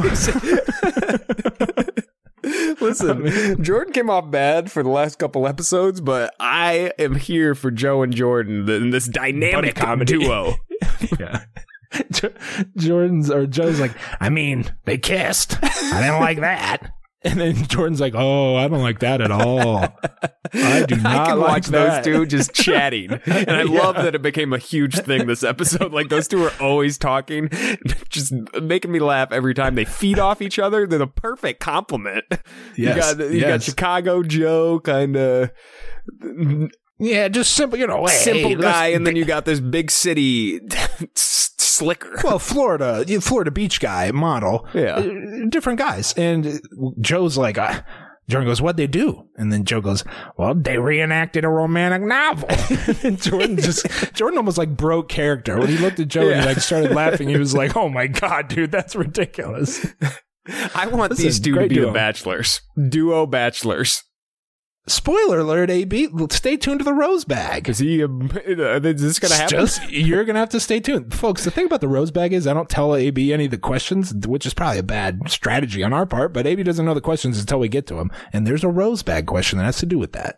Listen, Jordan came off bad for the last couple episodes, but I am here for Joe and Jordan in this dynamic comedy. duo. Yeah. Jo- Jordan's, or Joe's like, I mean, they kissed. I didn't like that. And then Jordan's like, oh, I don't like that at all. I do not I can like watch that. those two just chatting. And I Yeah. love that it became a huge thing this episode. Like, those two are always talking, just making me laugh every time they feed off each other. They're the perfect compliment. Yes, You got, you yes. got Chicago Joe, kind of Yeah, just simple, you know, hey, simple hey, guy, let's- and then you got this big city slicker. Well, Florida, you Florida beach guy, model. Yeah. Uh, different guys. And Joe's like, uh, Jordan goes, what'd they do? And then Joe goes, well, they reenacted a romantic novel. And Jordan just, Jordan almost like broke character. When he looked at Joe and he like started laughing, he was like, oh my God, dude, that's ridiculous. I want Listen, these two to great be duo. the bachelors. Duo bachelors. Spoiler alert, A B. Stay tuned to the Rose Bag. Is he, um, is this going to happen? Just, you're going to have to stay tuned. Folks, the thing about the Rose Bag is I don't tell A B any of the questions, which is probably a bad strategy on our part, but A B doesn't know the questions until we get to them. And there's a Rose Bag question that has to do with that.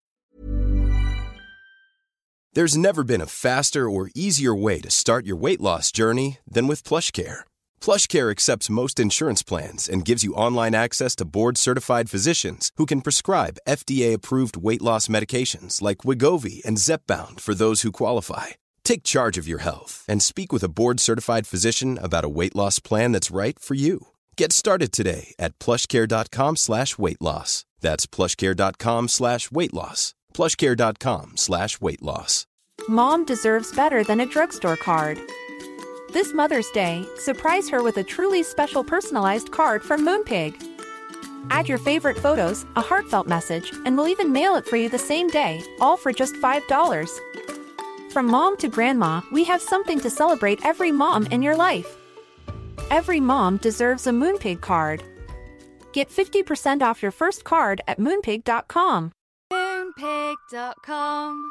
There's never been a faster or easier way to start your weight loss journey than with PlushCare. PlushCare accepts most insurance plans and gives you online access to board-certified physicians who can prescribe F D A-approved weight loss medications like Wegovy and Zepbound for those who qualify. Take charge of your health and speak with a board-certified physician about a weight loss plan that's right for you. Get started today at plushcare.com slash weight loss. That's plushcare.com slash weight loss. plushcare.com slash weight loss. Mom deserves better than a drugstore card. This Mother's Day, surprise her with a truly special personalized card from Moonpig. Add your favorite photos, a heartfelt message, and we'll even mail it for you the same day, all for just five dollars. From mom to grandma, we have something to celebrate every mom in your life. Every mom deserves a Moonpig card. Get fifty percent off your first card at moonpig dot com. Moonpig dot com.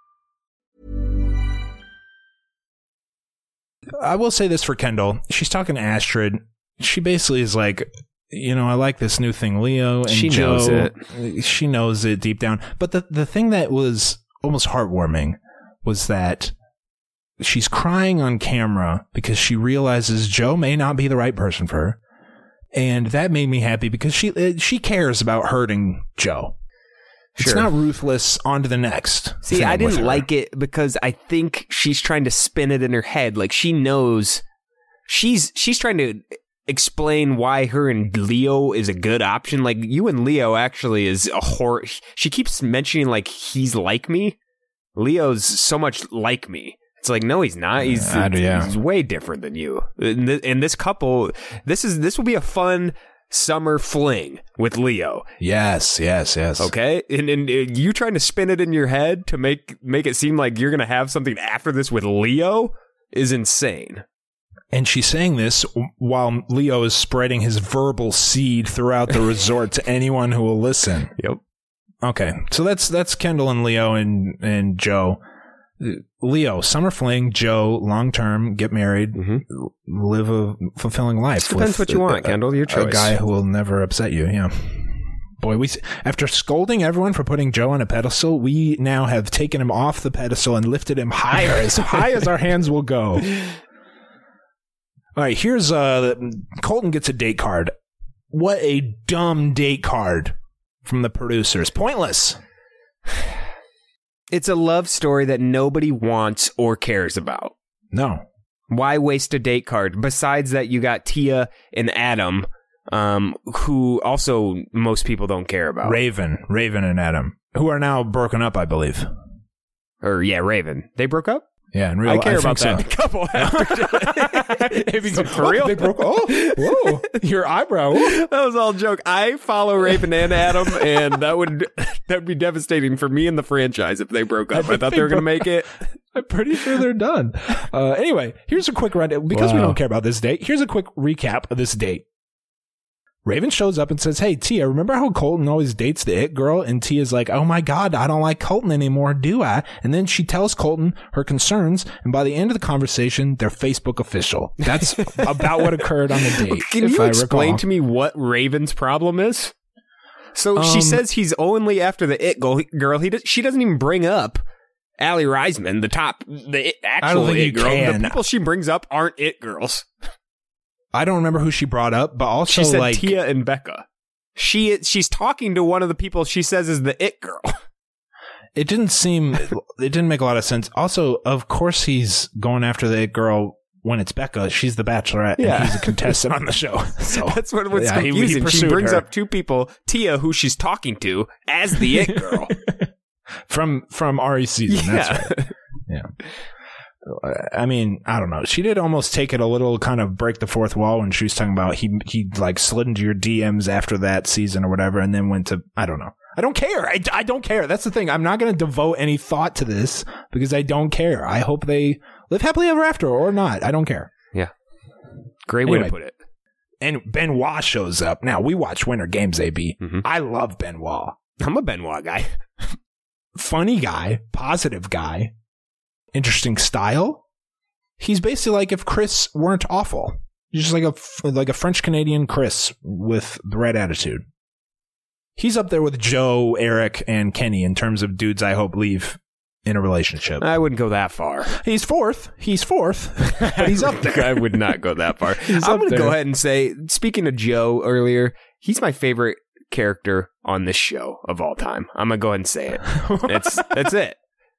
I will say this for Kendall. She's talking to Astrid. She basically is like, you know, I like this new thing, Leo. And She Joe, knows it. She knows it deep down. But the, the thing that was almost heartwarming was that she's crying on camera because she realizes Joe may not be the right person for her. And that made me happy because she she cares about hurting Joe. It's Sure. not ruthless. On to the next. See, thing I with didn't her. like it because I think she's trying to spin it in her head. Like, she knows she's she's trying to explain why her and Leo is a good option. Like, you and Leo actually is a hor. She keeps mentioning like he's like me. Leo's so much like me. It's like, no, he's not. He's, Uh, yeah. he's way different than you. And, th- and this couple, this is this will be a fun summer fling with Leo. Yes, yes, yes. Okay, and, and uh, you trying to spin it in your head to make make it seem like you're gonna have something after this with Leo is insane. And she's saying this while Leo is spreading his verbal seed throughout the resort to anyone who will listen. Yep. Okay, so that's that's Kendall and Leo and and Joe. Leo, summer fling. Joe, long term, get married, Mm-hmm. live a fulfilling life. Depends with what you a- want, a- Kendall. Your A choice. guy who will never upset you. Yeah. Boy, we after scolding everyone for putting Joe on a pedestal, we now have taken him off the pedestal and lifted him higher, as high as our hands will go. All right, here's uh Colton gets a date card. What a dumb date card from the producers. Pointless. It's a love story that nobody wants or cares about. No. Why waste a date card? Besides that, you got Tia and Adam, um, who also most people don't care about. Raven. Raven and Adam, who are now broken up, I believe. Or, yeah, Raven. They broke up? Yeah, in real I care I about think that so. couple after. Go, For oh, real? They broke. Oh, whoa! Your eyebrow. Whoa. That was all a joke. I follow Raven and Adam, and that would that would be devastating for me and the franchise if they broke up. I, I thought they, they were going to make it. I'm pretty sure they're done. Uh, anyway, here's a quick rundown because wow. we don't care about this date. Here's a quick recap of this date. Raven shows up and says, "Hey, Tia, remember how Colton always dates the it girl?" And Tia's like, "Oh my God, I don't like Colton anymore, do I?" And then she tells Colton her concerns, and by the end of the conversation, they're Facebook official. That's about what occurred on the date. Can you I explain recall. to me what Raven's problem is? So um, she says he's only after the it girl. He does, she doesn't even bring up Aly Raisman, the top, the it, actual it girl. Can. The people she brings up aren't it girls. I don't remember who she brought up, but also she said like Tia and Becca. She she's talking to one of the people she says is the it girl. It didn't seem. It didn't make a lot of sense. Also, of course, he's going after the it girl when it's Becca. She's the Bachelorette. Yeah, and he's a contestant on the show. So that's what was yeah, confusing. He, he she brings her. up two people: Tia, who she's talking to, as the it girl from from Ari's season. Yeah. That's right. Yeah. I mean, I don't know. She did almost take it a little kind of break the fourth wall when she was talking about he he like slid into your D Ms after that season or whatever, and then went to I don't know. I don't care. I, I don't care. That's the thing. I'm not going to devote any thought to this because I don't care. I hope they live happily ever after or not. I don't care. Yeah, great way anyway, to put it. And Benoit shows up. Now we watch Winter Games. A B. Mm-hmm. I love Benoit. I'm a Benoit guy. Funny guy, positive guy. Interesting style. He's basically like if Chris weren't awful. He's just like a like a French Canadian Chris with the right attitude. He's up there with Joe, Eric, and Kenny in terms of dudes I hope leave in a relationship. I wouldn't go that far. He's fourth. He's fourth. But he's up there. I would not go that far. I'm going to go ahead and say, speaking of Joe earlier, he's my favorite character on this show of all time. I'm going to go ahead and say it. That's that's it.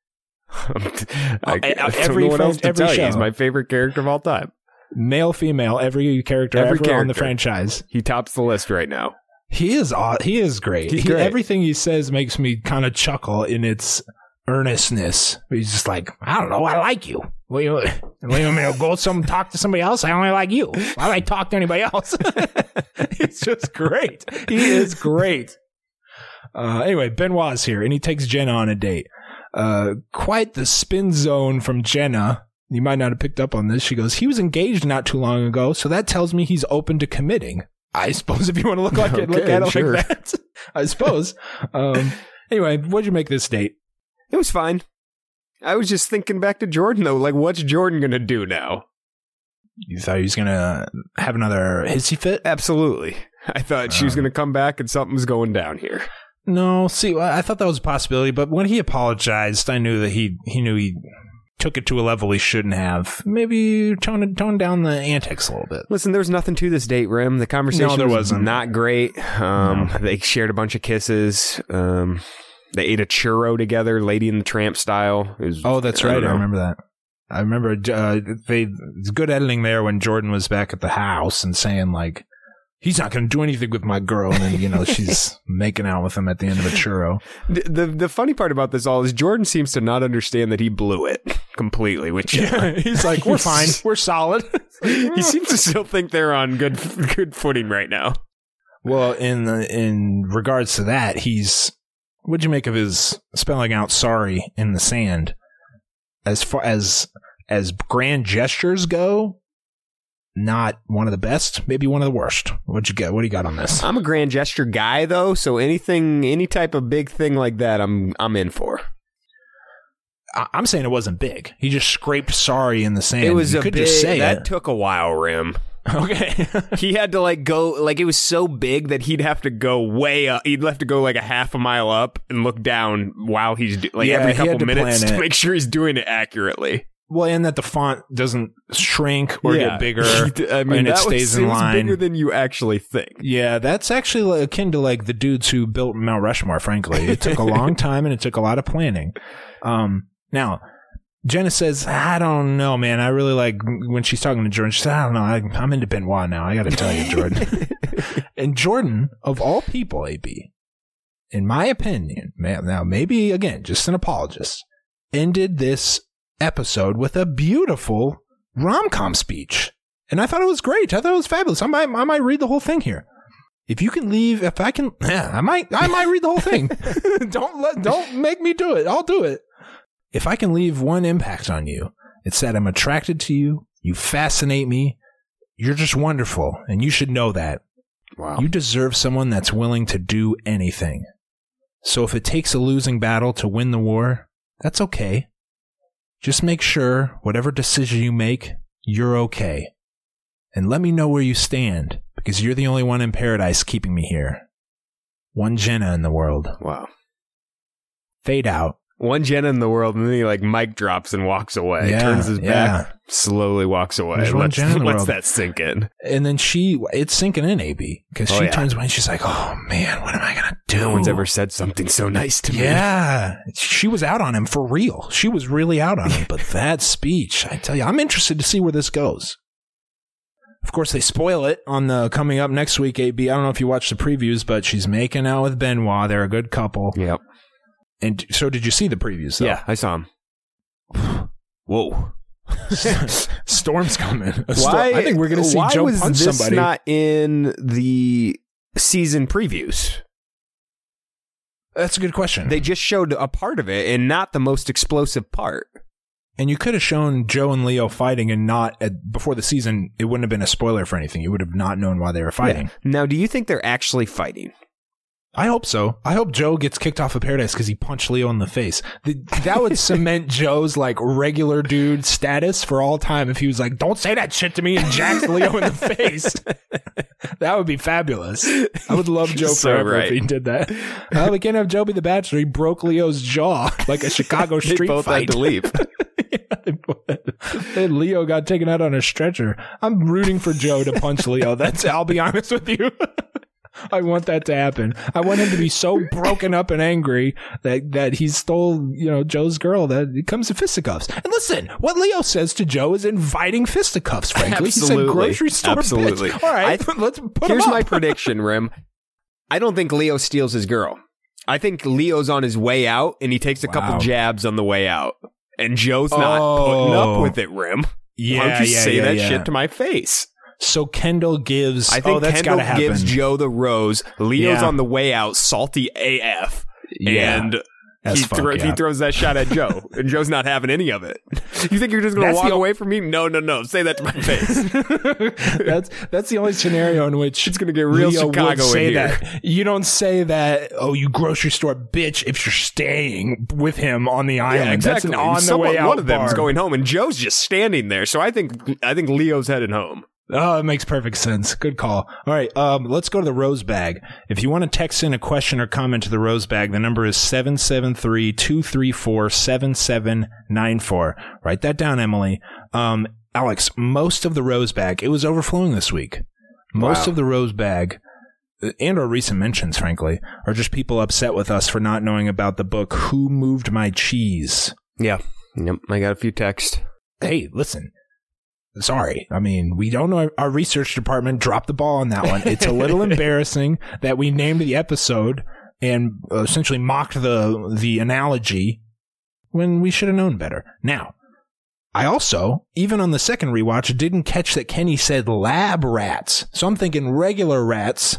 I, I every don't know what else to every tell show. you. He's my favorite character of all time. Male, female, every character every ever character. on the franchise. He tops the list right now. He is he is great. He's he, great. Everything he says makes me kind of chuckle in its earnestness. He's just like, I don't know, I like you. Will you, will you go some talk to somebody else? I only like you. I like talk to anybody else. He's just great. He is great. Uh, anyway, Benoit's here, and he takes Jenna on a date. Uh, quite the spin zone from Jenna. You might not have picked up on this. She goes, he was engaged not too long ago, so that tells me he's open to committing. I suppose if you want to look like okay, it, look at it sure. like that. I suppose. Um, anyway, what'd you make this date? It was fine. I was just thinking back to Jordan, though. Like, what's Jordan going to do now? You thought he was going to have another hissy fit? Absolutely. I thought uh, she was going to come back and something was going down here. No, see, I thought that was a possibility, but when he apologized, I knew that he he knew he took it to a level he shouldn't have. Maybe tone tone down the antics a little bit. Listen, there was nothing to this date, Rim. The conversation no, there was wasn't. not great. Um, no. They shared a bunch of kisses. Um, they ate a churro together, Lady and the Tramp style. It was, oh, that's I right. know. I remember that. I remember uh, they it's good editing there when Jordan was back at the house and saying like, he's not going to do anything with my girl. And then, you know, she's making out with him at the end of a churro. The, the the funny part about this all is Jordan seems to not understand that he blew it completely. Which yeah, he's like, we're fine. We're solid. He seems to still think they're on good good footing right now. Well, in the, in regards to that, he's, what'd you make of his spelling out sorry in the sand? As far as, as grand gestures go, not one of the best, maybe one of the worst. What'd you get? What do you got on this? I'm a grand gesture guy, though, so anything, any type of big thing like that, I'm I'm in for. I- I'm saying it wasn't big. He just scraped sorry in the sand. It was you a could big, just say that it. took a while, Rim. Okay. He had to like go, like it was so big that he'd have to go way up. He'd have to go like a half a mile up and look down while he's do- like Yeah, every he couple had to minutes plan to it. make sure he's doing it accurately. Well, and that the font doesn't shrink or Yeah. get bigger. I mean, and it that stays was, in it was line. bigger than you actually think. Yeah, that's actually akin to like the dudes who built Mount Rushmore, frankly. It took a long time and it took a lot of planning. Um, now, Jenna says, I don't know, man. I really like when she's talking to Jordan. She said, I don't know. I, I'm into Benoit now. I got to tell you, Jordan. And Jordan, of all people, A B, in my opinion, man, now maybe, again, just an apologist, ended this episode with a beautiful rom-com speech. And I thought it was great. I thought it was fabulous. I might, I might read the whole thing here. If you can leave, if I can, yeah, I might, I might read the whole thing. don't let, don't make me do it. I'll do it. If I can leave one impact on you, it's that I'm attracted to you. You fascinate me. You're just wonderful. And you should know that. Wow. You deserve someone that's willing to do anything. So if it takes a losing battle to win the war, that's okay. Just make sure whatever decision you make, you're okay. And let me know where you stand, because you're the only one in paradise keeping me here. One Jenna in the world. Wow. Fade out. One Jenna in the world, and then he like mic drops and walks away. Yeah, turns his yeah. back, slowly walks away. There's one Let's, Jenna in the let's world. that sink in. And then she, it's sinking in, A B, because Oh, she yeah. turns away and she's like, oh man, what am I going to do? No one's ever said something so nice to me. Yeah. She was out on him for real. She was really out on him. But that speech, I tell you, I'm interested to see where this goes. Of course, they spoil it on the coming up next week, A B. I don't know if you watched the previews, but she's making out with Benoit. They're a good couple. Yep. And so did you see the previews, though? Yeah, I saw him. Whoa. Storm's coming. A Why? storm. I think we're going to see why Joe was punch this somebody. not in the season previews? That's a good question. They just showed a part of it and not the most explosive part. And you could have shown Joe and Leo fighting and not, at, before the season, it wouldn't have been a spoiler for anything. You would have not known why they were fighting. Yeah. Now, do you think they're actually fighting? I hope so. I hope Joe gets kicked off of Paradise because he punched Leo in the face. The, that would cement Joe's like regular dude status for all time if he was like, don't say that shit to me, and jacks Leo in the face. That would be fabulous. I would love Joe So forever right. if he did that. Uh, we can't have Joe be the Bachelor. He broke Leo's jaw like a Chicago They street both fight. had to leave. And Leo got taken out on a stretcher. I'm rooting for Joe to punch Leo. That's, I'll be honest with you. I want that to happen. I want him to be so broken up and angry that, that he stole, you know, Joe's girl that it comes to fisticuffs. And listen, what Leo says to Joe is inviting fisticuffs, frankly. Absolutely. He said grocery store Absolutely. bitch. All right, I- let's put Here's him my up. prediction, Rim. I don't think Leo steals his girl. I think Leo's on his way out, and he takes a Wow. couple jabs on the way out. And Joe's not Oh. putting up with it, Rim. Yeah, Why don't you yeah, say yeah, that yeah. shit to my face? So Kendall gives. I think oh, that's Kendall gotta happen. gives Joe the rose. Leo's Yeah. on the way out, salty A F. Yeah. And As he, fuck, thro- yeah. he throws that shot at Joe, and Joe's not having any of it. You think you're just going to That's walk the o- away from me? No, no, no. Say that to my face. that's that's the only scenario in which It's gonna get real Leo would Chicago in say here. that. You don't say that. Oh, you grocery store bitch! If you're staying with him on the island, Yeah, exactly. that's an on the Someone- way out one of them's bar. going home, and Joe's just standing there. So I think I think Leo's headed home. Oh, it makes perfect sense. Good call. All right, um, let's go to the Rose Bag. If you want to text in a question or comment to the Rose Bag, the number is seven seven three, two three four, seven seven nine four. Write that down, Emily. Um, Alex, most of the Rose Bag, it was overflowing this week. Most Wow. of the Rose Bag, and our recent mentions, frankly, are just people upset with us for not knowing about the book, Who Moved My Cheese? Yeah. Yep. I got a few texts. Hey, listen. Sorry. I mean, we don't know. Our research department dropped the ball on that one. It's a little embarrassing that we named the episode and uh, essentially mocked the the analogy when we should have known better. Now, I also, even on the second rewatch, didn't catch that Kenny said lab rats. So I'm thinking regular rats.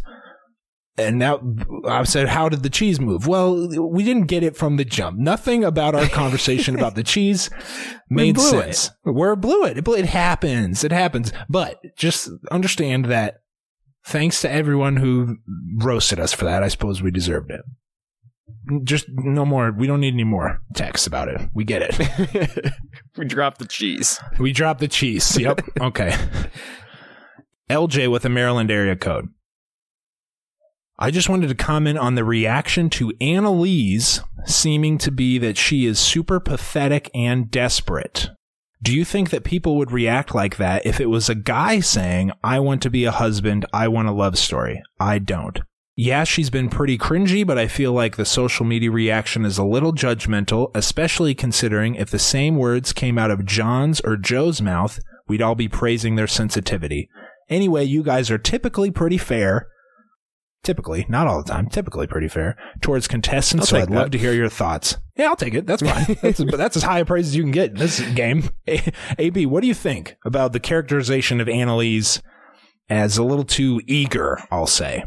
And now I said, how did the cheese move? Well, we didn't get it from the jump. Nothing about our conversation about the cheese made blew sense. We're blew it. it. blew- It happens. It happens. But just understand that thanks to everyone who roasted us for that, I suppose we deserved it. Just no more. We don't need any more texts about it. We get it. We dropped the cheese. We dropped the cheese. Yep. Okay. L J with a Maryland area code. I just wanted to comment on the reaction to Annalise seeming to be that she is super pathetic and desperate. Do you think that people would react like that if it was a guy saying, I want to be a husband, I want a love story? I don't. Yeah, she's been pretty cringy, but I feel like the social media reaction is a little judgmental, especially considering if the same words came out of John's or Joe's mouth, we'd all be praising their sensitivity. Anyway, you guys are typically pretty fair. Typically, not all the time, typically pretty fair towards contestants, so I'd that. love to hear your thoughts. Yeah, I'll take it. That's fine. That's, but that's as high a praise as you can get in this game. A B, what do you think about the characterization of Annalise as a little too eager, I'll say?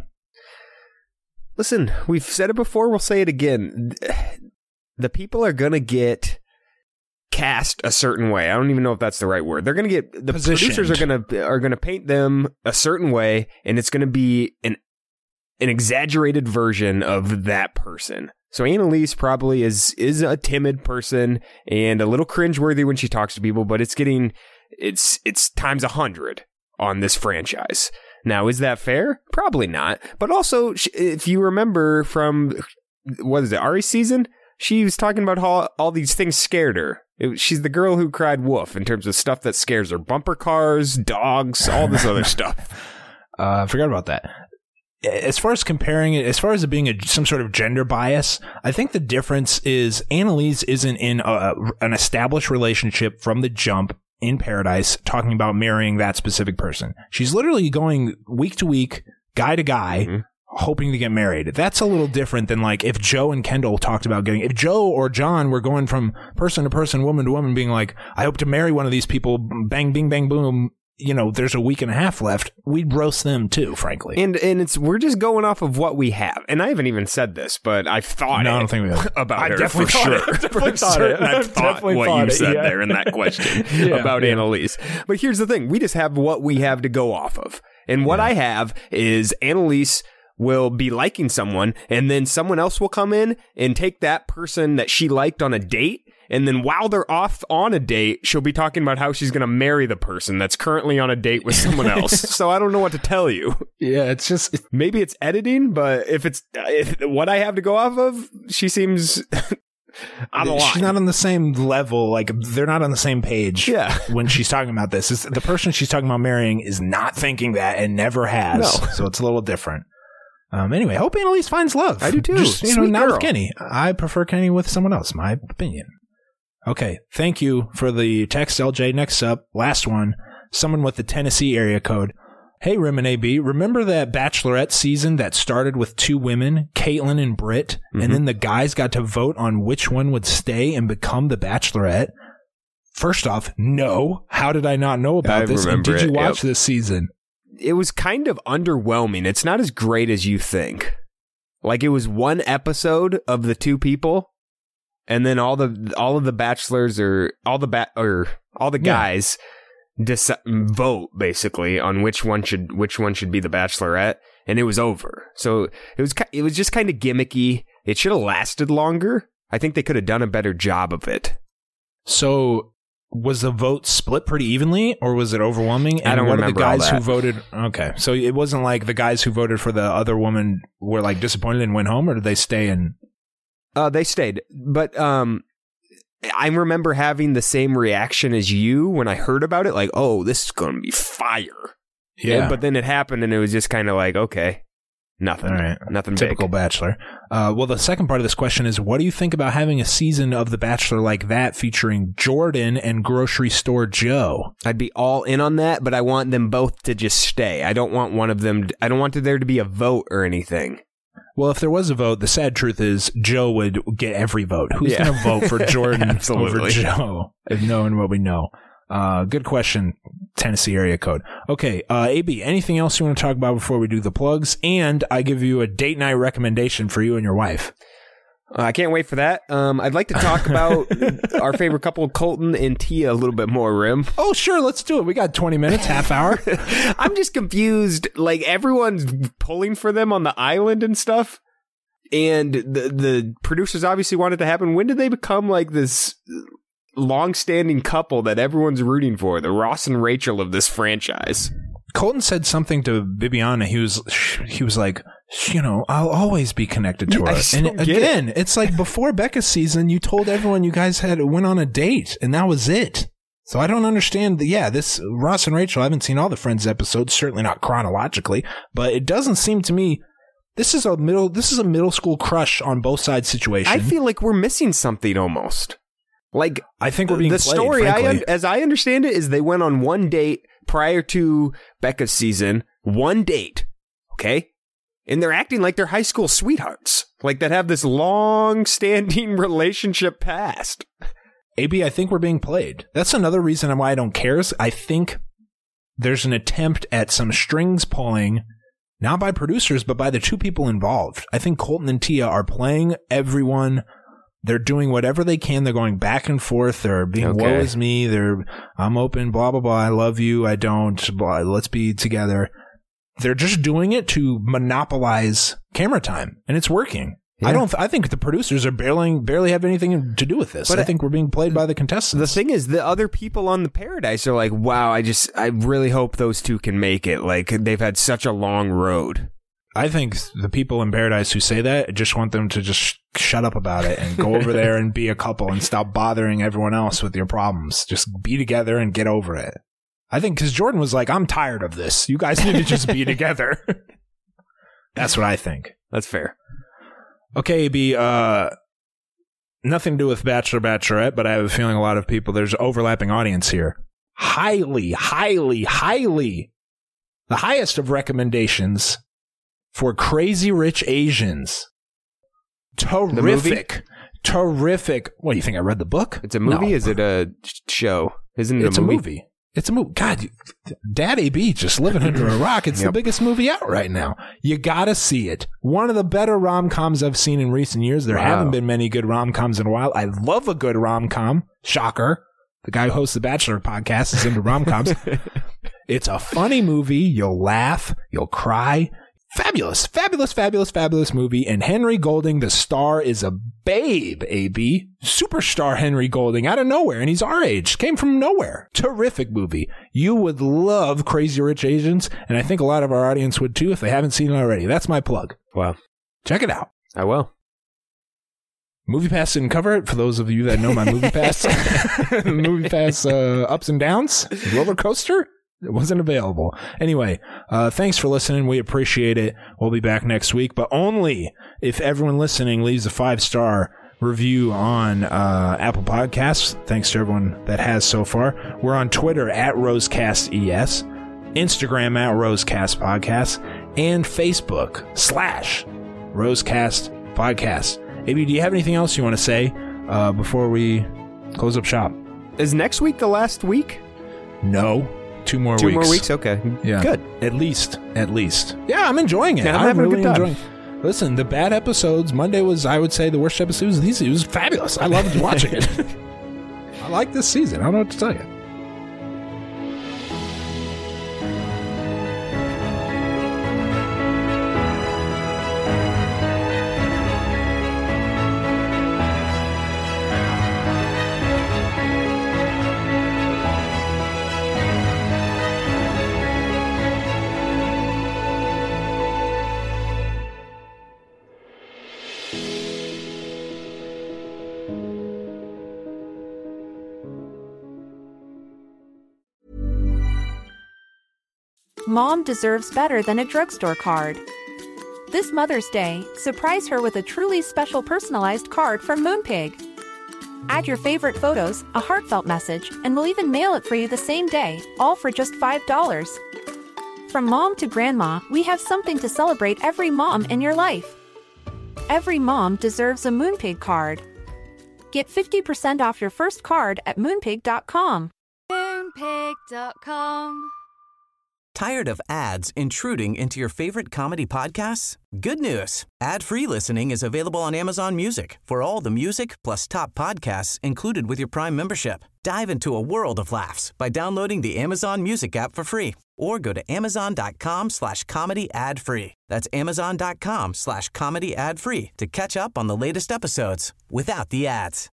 Listen, we've said it before, we'll say it again. The people are going to get cast a certain way. I don't even know if that's the right word. They're going to get, the Positioned. producers are going to are going to paint them a certain way, and it's going to be an an exaggerated version of that person. So Annalise probably is is a timid person and a little cringeworthy when she talks to people, but it's getting, it's it's times a hundred on this franchise. Now, is that fair? Probably not. But also, if you remember from, what is it, Ari's season? She was talking about how all these things scared her. It, she's the girl who cried wolf in terms of stuff that scares her. Bumper cars, dogs, all this other stuff. Uh, I forgot about that. As far as comparing it, as far as it being a, some sort of gender bias, I think the difference is Annalise isn't in a, an established relationship from the jump in Paradise talking about marrying that specific person. She's literally going week to week, guy to guy, mm-hmm. hoping to get married. That's a little different than like if Joe and Kendall talked about getting, if Joe or John were going from person to person, woman to woman, being like, I hope to marry one of these people, bang, bing, bang, boom. You know, there's a week and a half left. We'd roast them too, frankly. And and it's we're just going off of what we have. And I haven't even said this, but I've thought no, it I don't think we have. about I her definitely for sure. It. Definitely for thought certain, it. I've thought definitely what thought you it, said yeah. there in that question yeah, about yeah. Annalise. But here's the thing: we just have what we have to go off of, and what yeah. I have is Annalise will be liking someone, and then someone else will come in and take that person that she liked on a date. And then while they're off on a date, she'll be talking about how she's going to marry the person that's currently on a date with someone else. So I don't know what to tell you. Yeah, it's just... Maybe it's editing, but if it's if, what I have to go off of, she seems out of line. She's not on the same level. Like, they're not on the same page yeah. when she's talking about this. It's, the person she's talking about marrying is not thinking that and never has. No. So it's a little different. Um, anyway, I hope Annalise finds love. I do too. Just, you Sweet know, not girl. with Kenny. I prefer Kenny with someone else, my opinion. Okay, thank you for the text, L J. Next up, last one, someone with the Tennessee area code. Hey, Rim and A B, remember that Bachelorette season that started with two women, Caitlyn and Britt, mm-hmm. and then the guys got to vote on which one would stay and become the Bachelorette? First off, no. How did I not know about I this? And did it, you watch yep. this season? It was kind of underwhelming. It's not as great as you think. Like, it was one episode of the two people. And then all the all of the bachelors or all the ba- or all the guys yeah. deci- vote basically on which one should which one should be the Bachelorette, and it was over. So it was it was just kind of gimmicky. It should have lasted longer. I think they could have done a better job of it. So was the vote split pretty evenly, or was it overwhelming? And I don't what remember are the guys all that. who voted? Okay, so it wasn't like the guys who voted for the other woman were like disappointed and went home, or did they stay and? Uh, they stayed, but um, I remember having the same reaction as you when I heard about it, like, oh, this is going to be fire. Yeah. And, but then it happened, and it was just kind of like, okay, nothing. All right. Nothing Typical big. Bachelor. Uh, well, the second part of this question is, what do you think about having a season of The Bachelor like that featuring Jordan and Grocery Store Joe? I'd be all in on that, but I want them both to just stay. I don't want one of them, to, I don't want there to be a vote or anything. Well, if there was a vote, the sad truth is Joe would get every vote. Who's Yeah. going to vote for Jordan Absolutely. over Joe? If knowing what we know. Uh, good question, Tennessee area code. Okay, uh, A B, anything else you want to talk about before we do the plugs? And I give you a date night recommendation for you and your wife. Uh, I can't wait for that. Um, I'd like to talk about our favorite couple, Colton and Tia, a little bit more, Rim. Oh, sure, let's do it. We got twenty minutes, half hour. I'm just confused. Like, everyone's pulling for them on the island and stuff. And the the producers obviously want it to happen. When did they become like this long-standing couple that everyone's rooting for? The Ross and Rachel of this franchise. Colton said something to Bibiana. He was, he was like, you know, I'll always be connected to her. I still And get again, it. it's like before Becca's season, you told everyone you guys had went on a date, and that was it. So I don't understand. The, yeah, this Ross and Rachel, I haven't seen all the Friends episodes, certainly not chronologically, but it doesn't seem to me this is a middle this is a middle school crush on both sides situation. I feel like we're missing something almost. Like I think we're being the played, story I un- frankly. as I understand it is they went on one date prior to Becca's season, one date, okay? And they're acting like they're high school sweethearts, like that have this long-standing relationship past. A B, I think we're being played. That's another reason why I don't care. Is I think there's an attempt at some strings pulling, not by producers, but by the two people involved. I think Colton and Tia are playing everyone. They're doing whatever they can. They're going back and forth. They're being, Okay. woe is me. They're, I'm open, blah, blah, blah. I love you. I don't. Blah, let's be together. They're just doing it to monopolize camera time, and it's working. Yeah. I don't. I think the producers are barely barely have anything to do with this. But I I- think we're being played by the contestants. The thing is, the other people on the Paradise are like, wow, I just, I really hope those two can make it. Like, they've had such a long road. I think the people in Paradise who say that just want them to just sh- shut up about it and go over there and be a couple and stop bothering everyone else with your problems. Just be together and get over it. I think because Jordan was like, I'm tired of this. You guys need to just be together. That's what I think. That's fair. Okay, A B, uh, nothing to do with Bachelor, Bachelorette, but I have a feeling a lot of people, there's overlapping audience here. Highly, highly, highly, the highest of recommendations for Crazy Rich Asians. Terrific. Terrific. What do you think? I read the book? It's a movie? No. Is it a show? Isn't it It's a movie? a movie. It's a movie. God, Dad A B just living under a rock. It's Yep. the biggest movie out right now. You gotta see it. One of the better rom-coms I've seen in recent years. There Wow. haven't been many good rom-coms in a while. I love a good rom-com. Shocker. The guy who hosts the Bachelor podcast is into rom-coms. It's a funny movie. You'll laugh. You'll cry. Fabulous, fabulous, fabulous, fabulous movie. And Henry Golding, the star, is a babe, A B. Superstar Henry Golding out of nowhere. And he's our age. Came from nowhere. Terrific movie. You would love Crazy Rich Asians. And I think a lot of our audience would too if they haven't seen it already. That's my plug. Wow. Check it out. I will. Movie Pass didn't cover it. For those of you that know my Movie Pass, Movie Pass uh, ups and downs, roller coaster. It wasn't available. Anyway, uh, thanks for listening. We appreciate it. We'll be back next week, but only if everyone listening leaves a five-star review on uh, Apple Podcasts. Thanks to everyone that has so far. We're on Twitter at RosecastES, Instagram at Rosecast Podcast, and Facebook slash Rosecast Podcast. A B, do you have anything else you want to say uh, before we close up shop? Is next week the last week? No. Two more Two weeks. more weeks? Okay. Yeah. Good. At least. At least. Yeah, I'm enjoying it. Yeah, I'm having a really good time. enjoying. Listen, the bad episodes, Monday was, I would say, the worst episodes. These it was fabulous. I loved watching it. I like this season. I don't know what to tell you. Mom deserves better than a drugstore card. This Mother's Day, surprise her with a truly special personalized card from Moonpig. Add your favorite photos, a heartfelt message, and we'll even mail it for you the same day, all for just five dollars. From mom to grandma, we have something to celebrate every mom in your life. Every mom deserves a Moonpig card. Get fifty percent off your first card at moonpig dot com. Moonpig dot com. Tired of ads intruding into your favorite comedy podcasts? Good news. Ad-free listening is available on Amazon Music for all the music plus top podcasts included with your Prime membership. Dive into a world of laughs by downloading the Amazon Music app for free or go to amazon.com slash comedy ad free. That's amazon.com slash comedy ad free to catch up on the latest episodes without the ads.